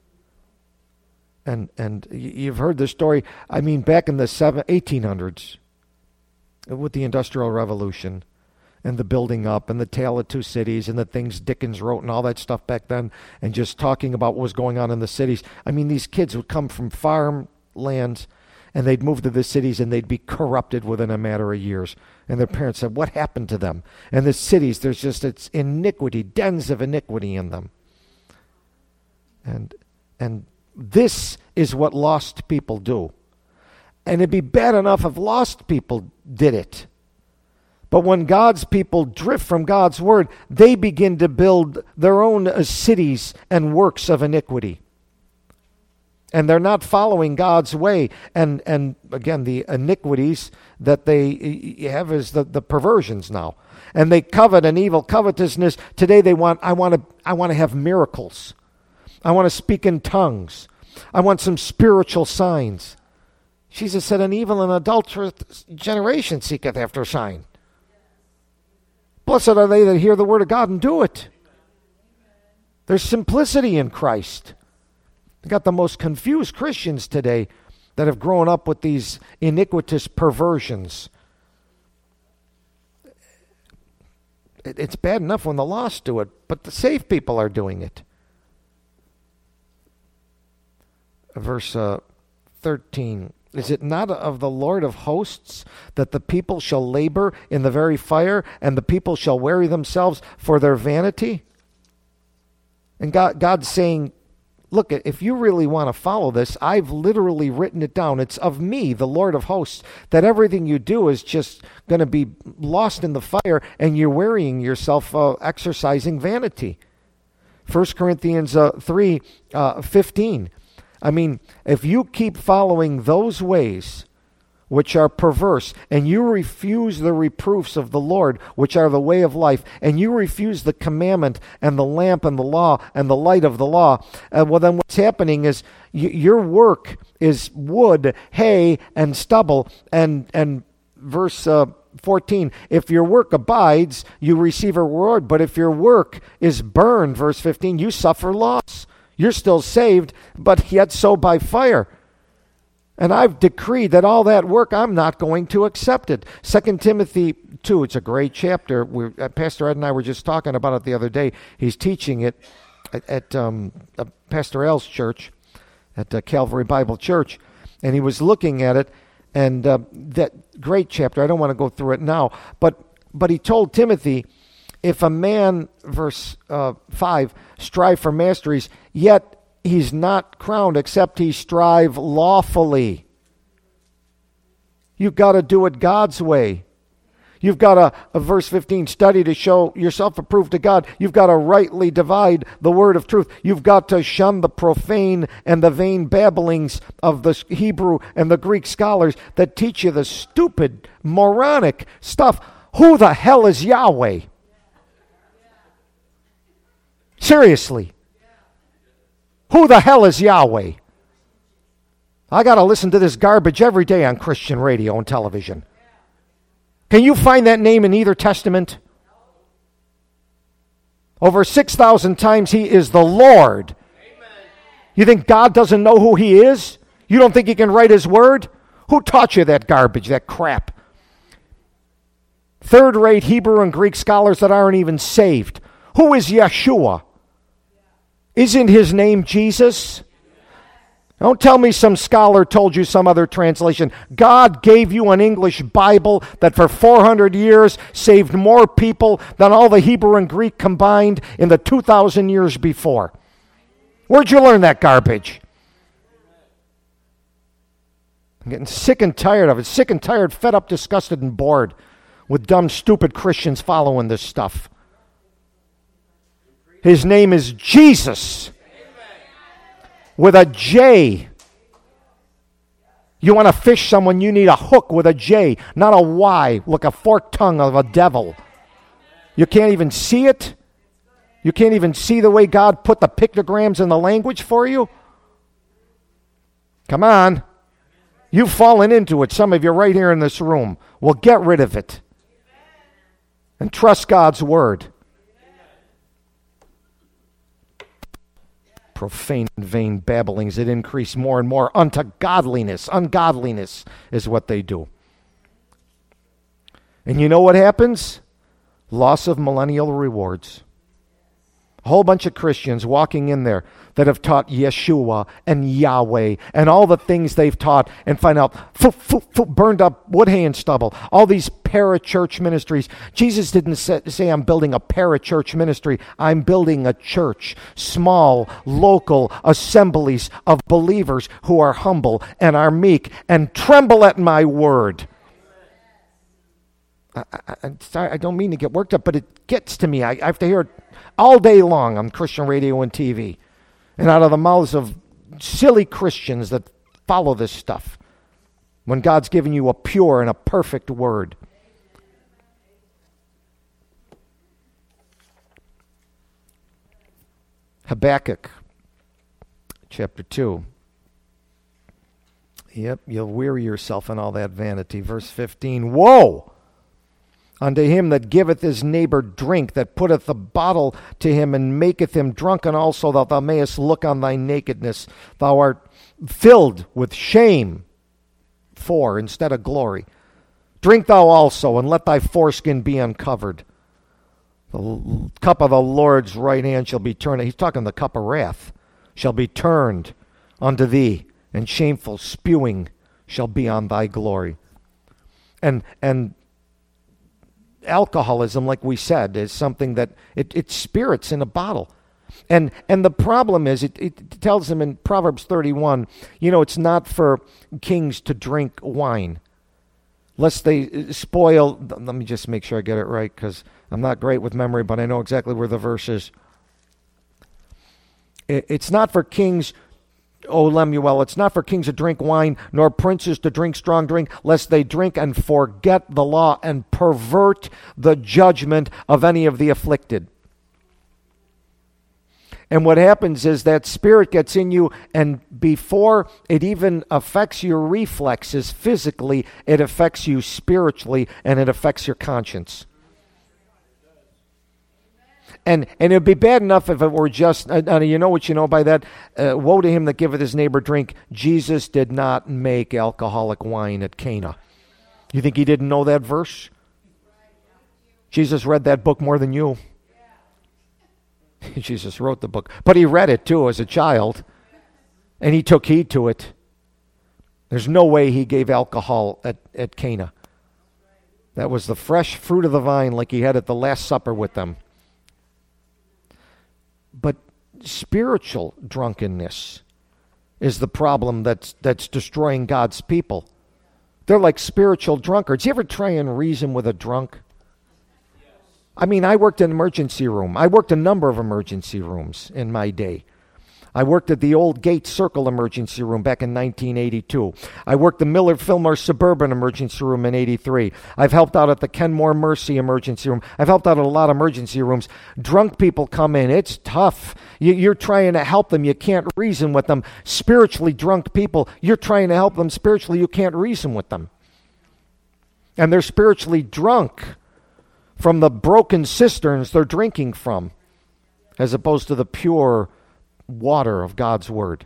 S1: And and you've heard this story, I mean, back in the eighteen hundreds. With the Industrial Revolution and the building up and the Tale of Two Cities and the things Dickens wrote and all that stuff back then, and just talking about what was going on in the cities. I mean, these kids would come from farmlands and they'd move to the cities and they'd be corrupted within a matter of years. And their parents said, what happened to them? And the cities, there's just, it's iniquity, dens of iniquity in them. And and this is what lost people do. And it'd be bad enough if lost people did it. But when God's people drift from God's word, they begin to build their own uh, cities and works of iniquity. And they're not following God's way. And and again, the iniquities that they have is the, the perversions now. And they covet an evil covetousness. Today they want, I want to I want to have miracles. I want to speak in tongues. I want some spiritual signs. Jesus said, an evil and adulterous generation seeketh after a sign. Blessed are they that hear the word of God and do it. There's simplicity in Christ. You've got the most confused Christians today that have grown up with these iniquitous perversions. It's bad enough when the lost do it, but the saved people are doing it. Verse uh, thirteen. Is it not of the Lord of hosts that the people shall labor in the very fire, and the people shall weary themselves for their vanity? And God, God's saying, look, if you really want to follow this, I've literally written it down. It's of me, the Lord of hosts, that everything you do is just going to be lost in the fire, and you're wearying yourself uh, exercising vanity. First Corinthians uh, three fifteen. I mean, if you keep following those ways which are perverse, and you refuse the reproofs of the Lord, which are the way of life, and you refuse the commandment and the lamp and the law and the light of the law, uh, well, then what's happening is y- your work is wood, hay, and stubble. And, and verse uh, fourteen, if your work abides, you receive a reward. But if your work is burned, verse fifteen, you suffer loss. You're still saved, but yet so by fire. And I've decreed that all that work, I'm not going to accept it. Second Timothy two, it's a great chapter. We're, uh, Pastor Ed and I were just talking about it the other day. He's teaching it at, at um, uh, Pastor Al's church. at uh, Calvary Bible Church, and he was looking at it, and uh, that great chapter. I don't want to go through it now, but but he told Timothy, if a man, verse uh, five, strive for masteries, yet he's not crowned except he strive lawfully. You've got to do it God's way. You've got to, uh, verse fifteen, study to show yourself approved to God. You've got to rightly divide the word of truth. You've got to shun the profane and the vain babblings of the Hebrew and the Greek scholars that teach you the stupid, moronic stuff. Who the hell is Yahweh? Seriously. Who the hell is Yahweh? I got to listen to this garbage every day on Christian radio and television. Can you find that name in either testament? Over six thousand times he is the Lord. Amen. You think God doesn't know who he is? You don't think he can write his word? Who taught you that garbage, that crap? Third-rate Hebrew and Greek scholars that aren't even saved. Who is Yeshua? Isn't his name Jesus? Don't tell me some scholar told you some other translation. God gave you an English Bible that for four hundred years saved more people than all the Hebrew and Greek combined in the two thousand years before. Where'd you learn that garbage? I'm getting sick and tired of it. Sick and tired, fed up, disgusted, and bored with dumb, stupid Christians following this stuff. His name is Jesus. With a J. You want to fish someone, you need a hook with a J, not a Y, like a forked tongue of a devil. You can't even see it? You can't even see the way God put the pictograms in the language for you? Come on. You've fallen into it. Some of you right here in this room. Well, get rid of it. And trust God's word. Profane and vain babblings that increase more and more unto godliness. Ungodliness is what they do. And you know what happens? Loss of millennial rewards. A whole bunch of Christians walking in there that have taught Yeshua and Yahweh and all the things they've taught and find out foo, foo, foo, burned up wood, hay, and stubble. All these parachurch ministries. Jesus didn't say, say I'm building a parachurch ministry. I'm building a church. Small, local assemblies of believers who are humble and are meek and tremble at my word. I, I, I'm sorry, I don't mean to get worked up, but it gets to me. I, I have to hear it all day long on Christian radio and T V. And out of the mouths of silly Christians that follow this stuff. When God's given you a pure and a perfect word. Habakkuk, chapter two. Yep, you'll weary yourself in all that vanity. Verse fifteen, woe unto him that giveth his neighbor drink, that putteth the bottle to him, and maketh him drunken also, that thou mayest look on thy nakedness. Thou art filled with shame for instead of glory. Drink thou also, and let thy foreskin be uncovered. The cup of the Lord's right hand shall be turned. He's talking the cup of wrath. Shall be turned unto thee, and shameful spewing shall be on thy glory. And and alcoholism, like we said, is something that it, it's spirits in a bottle. And and the problem is, it, it tells them in Proverbs thirty-one, you know, it's not for kings to drink wine, lest they spoil. Let me just make sure I get it right, because I'm not great with memory, but I know exactly where the verse is. It, it's not for kings, O Lemuel, it's not for kings to drink wine, nor princes to drink strong drink, lest they drink and forget the law and pervert the judgment of any of the afflicted. And what happens is that spirit gets in you, and before it even affects your reflexes physically, it affects you spiritually, and it affects your conscience. And and it would be bad enough if it were just, uh, you know what you know by that? Uh, woe to him that giveth his neighbor drink. Jesus did not make alcoholic wine at Cana. You think he didn't know that verse? Jesus read that book more than you. Jesus wrote the book. But he read it too as a child. And he took heed to it. There's no way he gave alcohol at, at Cana. That was the fresh fruit of the vine like he had at the Last Supper with them. But spiritual drunkenness is the problem that's that's destroying God's people. They're like spiritual drunkards. You ever try and reason with a drunk? I mean, I worked in an emergency room. I worked a number of emergency rooms in my day. I worked at the old Gate Circle emergency room back in nineteen eighty-two. I worked the Millard Fillmore Suburban emergency room in eighty-three. I've helped out at the Kenmore Mercy emergency room. I've helped out at a lot of emergency rooms. Drunk people come in. It's tough. You, you're trying to help them. You can't reason with them. Spiritually drunk people, you're trying to help them spiritually. You can't reason with them. And they're spiritually drunk from the broken cisterns they're drinking from, as opposed to the pure water of God's word.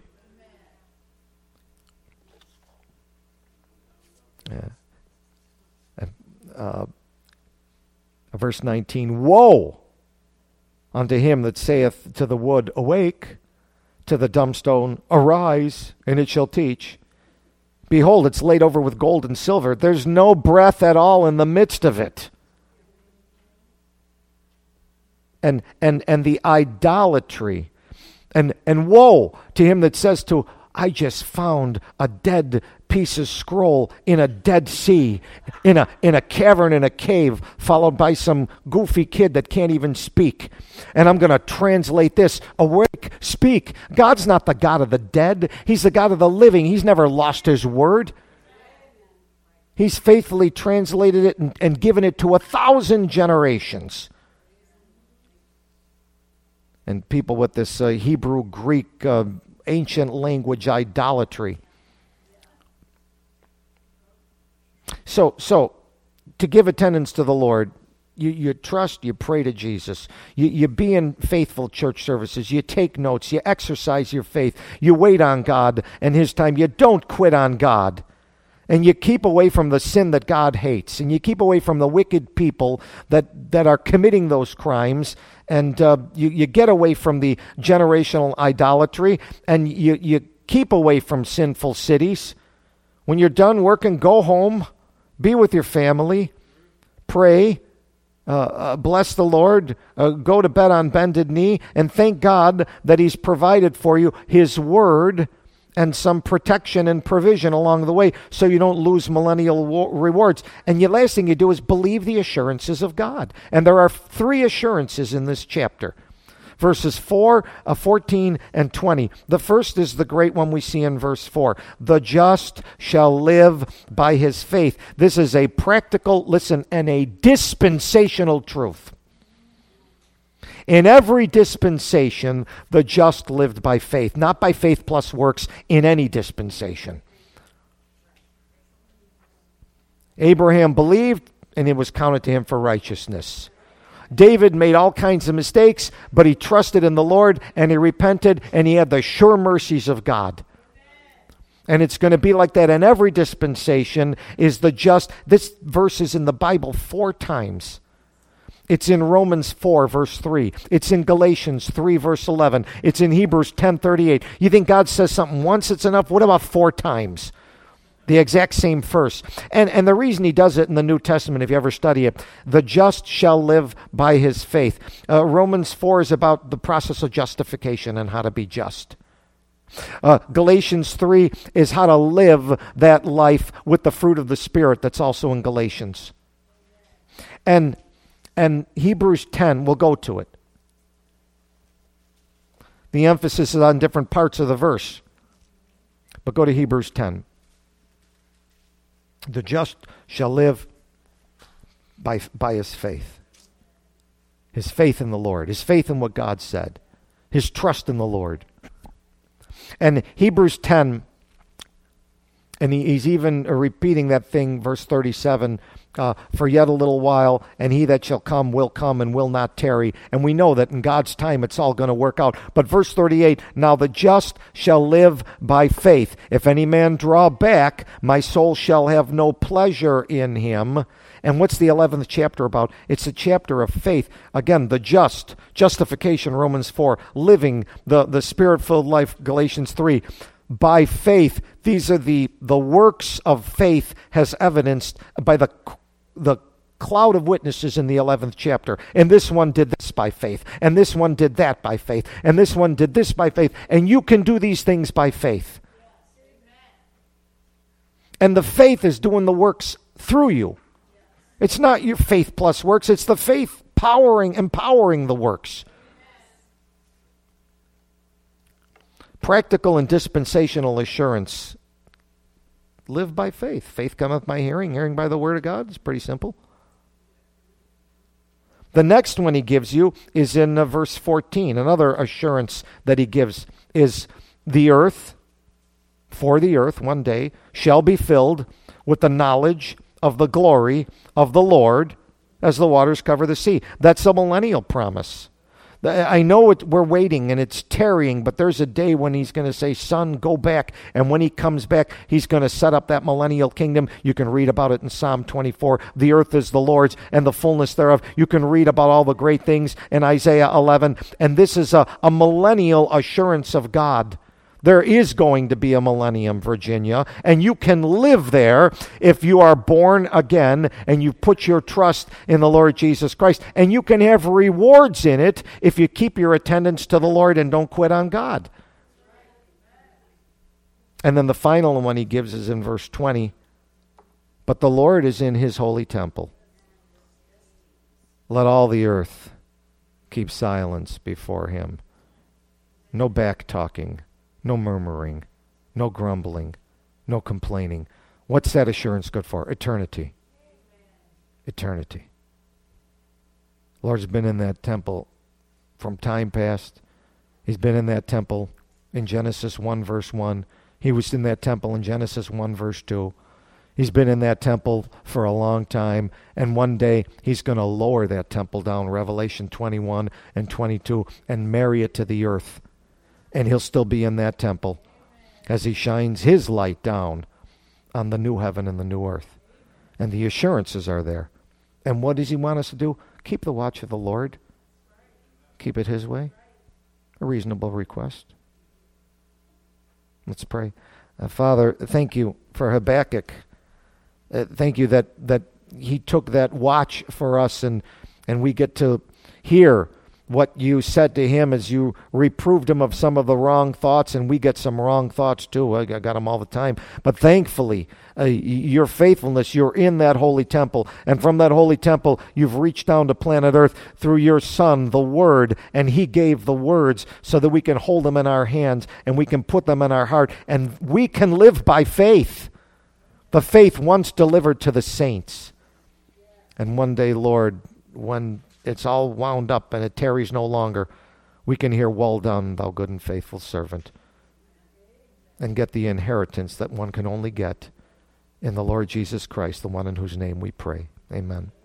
S1: Yeah. Uh, verse nineteen, woe unto him that saith to the wood, awake, to the dumb stone, arise, and it shall teach. Behold, it's laid over with gold and silver. There's no breath at all in the midst of it. And and and the idolatry. And and woe to him that says to, I just found a dead piece of scroll in a dead sea, in a in a cavern in a cave, followed by some goofy kid that can't even speak. And I'm going to translate this, awake, speak. God's not the God of the dead. He's the God of the living. He's never lost his word. He's faithfully translated it and, and given it to a thousand generations. And people with this uh, Hebrew, Greek, uh, ancient language idolatry. So, so to give attendance to the Lord, you, you trust, you pray to Jesus. You, you be in faithful church services. You take notes. You exercise your faith. You wait on God and his time. You don't quit on God. And you keep away from the sin that God hates. And you keep away from the wicked people that, that are committing those crimes. And uh, you, you get away from the generational idolatry. And you, you keep away from sinful cities. When you're done working, go home. Be with your family. Pray. Uh, uh, bless the Lord. Uh, go to bed on bended knee. And thank God that he's provided for you his word and some protection and provision along the way so you don't lose millennial wo- rewards. And the last thing you do is believe the assurances of God. And there are three assurances in this chapter. Verses four, uh, fourteen, and twenty. The first is the great one we see in verse four. The just shall live by his faith. This is a practical, listen, and a dispensational truth. In every dispensation, the just lived by faith, not by faith plus works in any dispensation. Abraham believed, and it was counted to him for righteousness. David made all kinds of mistakes, but he trusted in the Lord, and he repented, and he had the sure mercies of God. And it's going to be like that in every dispensation is the just. This verse is in the Bible four times. It's in Romans four, verse three. It's in Galatians three, verse eleven. It's in Hebrews ten, thirty-eight. You think God says something once, it's enough? What about four times? The exact same verse. And, and the reason he does it in the New Testament, if you ever study it, the just shall live by his faith. Uh, Romans four is about the process of justification and how to be just. Uh, Galatians three is how to live that life with the fruit of the Spirit that's also in Galatians. And And Hebrews ten, we'll go to it. The emphasis is on different parts of the verse. But go to Hebrews ten. The just shall live by, by his faith. His faith in the Lord. His faith in what God said. His trust in the Lord. And Hebrews ten, and he, he's even repeating that thing, verse thirty-seven, Uh, for yet a little while, and he that shall come will come and will not tarry. And we know that in God's time it's all going to work out. But verse thirty-eight, now the just shall live by faith. If any man draw back, my soul shall have no pleasure in him. And what's the eleventh chapter about? It's a chapter of faith. Again, the just, justification, Romans four, living the, the Spirit-filled life, Galatians three. by faith. These are the, the works of faith has evidenced by the, the cloud of witnesses in the eleventh chapter. And this one did this by faith. And this one did that by faith. And this one did this by faith. And you can do these things by faith. And the faith is doing the works through you. It's not your faith plus works. It's the faith powering, empowering the works. Practical and dispensational assurance. Live by faith. Faith cometh by hearing, hearing by the word of God. It's pretty simple. The next one he gives you is in uh, verse fourteen. Another assurance that he gives is the earth, for the earth one day shall be filled with the knowledge of the glory of the Lord as the waters cover the sea. That's a millennial promise. I know it, we're waiting and it's tarrying, but there's a day when he's going to say, son, go back. And when he comes back, he's going to set up that millennial kingdom. You can read about it in Psalm twenty-four. The earth is the Lord's and the fullness thereof. You can read about all the great things in Isaiah eleven. And this is a, a millennial assurance of God. There is going to be a millennium, Virginia, and you can live there if you are born again and you put your trust in the Lord Jesus Christ. And you can have rewards in it if you keep your attendance to the Lord and don't quit on God. And then the final one he gives is in verse twenty. But the Lord is in his holy temple. Let all the earth keep silence before him. No back talking. No murmuring, no grumbling, no complaining. What's that assurance good for? Eternity. Eternity. Lord's been in that temple from time past. He's been in that temple in Genesis one verse one. He was in that temple in Genesis one verse two. He's been in that temple for a long time, and one day he's going to lower that temple down, Revelation twenty-one and twenty-two, and marry it to the earth. And he'll still be in that temple as he shines his light down on the new heaven and the new earth. And the assurances are there. And what does he want us to do? Keep the watch of the Lord. Keep it his way. A reasonable request. Let's pray. Uh, Father, thank you for Habakkuk. Uh, thank you that, that he took that watch for us, and, and we get to hear what you said to him as you reproved him of some of the wrong thoughts, and we get some wrong thoughts too. I got them all the time. But thankfully, uh, your faithfulness, you're in that holy temple. And from that holy temple, you've reached down to planet Earth through your Son, the Word, and he gave the words so that we can hold them in our hands and we can put them in our heart, and we can live by faith. The faith once delivered to the saints. And one day, Lord, when it's all wound up and it tarries no longer, we can hear, well done, thou good and faithful servant, and get the inheritance that one can only get in the Lord Jesus Christ, the one in whose name we pray. Amen.